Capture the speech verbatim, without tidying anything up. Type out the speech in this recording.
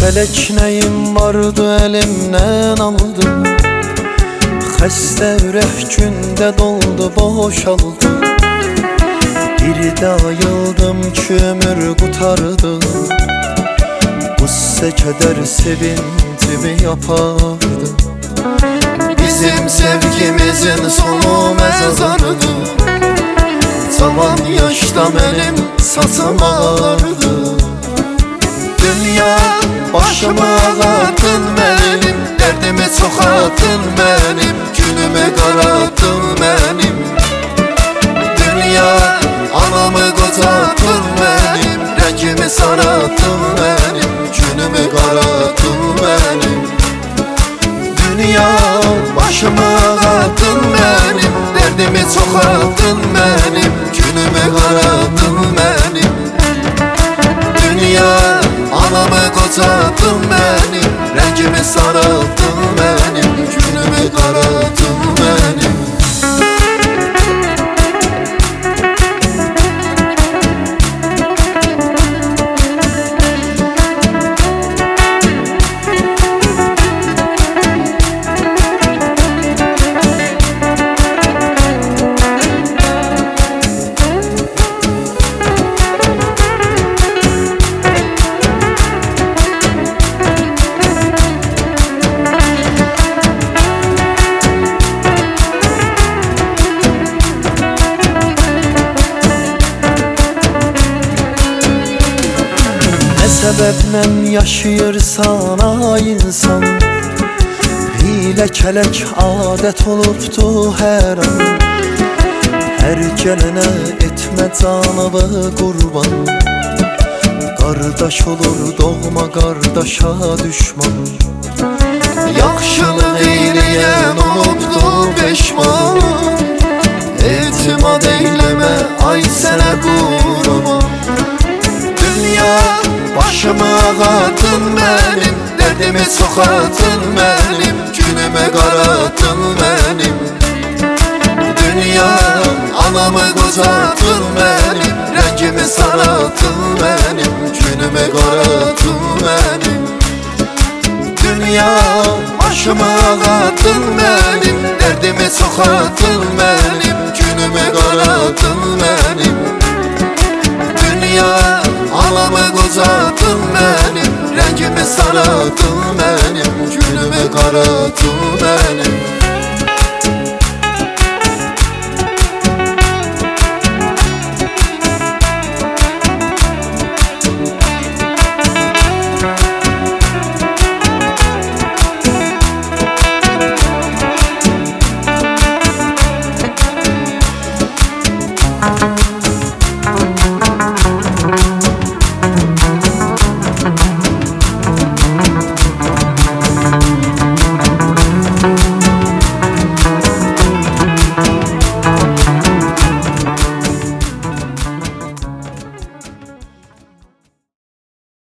Felek neyim vardı elimden aldı. Xəstə ürək gündə doldu boşaldı. Bir də ayıldım ki ömür qutardı. Qüssə kədər sevincimi yapardı. Bizim sevgimizin sonu məzardı. Cavan yaşda mənim saçım ağardı. Dünya başımı ağardın mənim, dərdimi çoxaltın mənim, günümü qaraltın mənim. Dünya anamı qocaltın mənim, rəngimi saraltın mənim, günümü qaraltın mənim. Dünya başımı ağardın mənim, dərdimi çoxaltın mənim, günümü qaraltın mənim. Dünya anamı qocaltın mənim, rəngimi saraltın mənim, günümü qaraltın mənim. Səbəblə yaşayırsan ay insan, hilə kələk adət olubdu hər an. Hər gələnə etmə canımı qurban. Qardaş olur doğma qardaşa düşman. Yaxşılıq eyləyən olubdu peşman. Etimad eyləmə ay sənə qurban. Dünya başımı ağardın mənim, dərdimi çoxaltın mənim, günümü qaraltın mənim. Dünya anamı qocaltın mənim, rəngimi saraltın mənim, günümü qaraltın mənim. Dünya başımı ağardın mənim, dərdimi çoxaltın mənim, günümü qaraltın mənim. Dünya anamı qocaltın mənim, rəngimi saraltın mənim, günümü qaraltın mənim.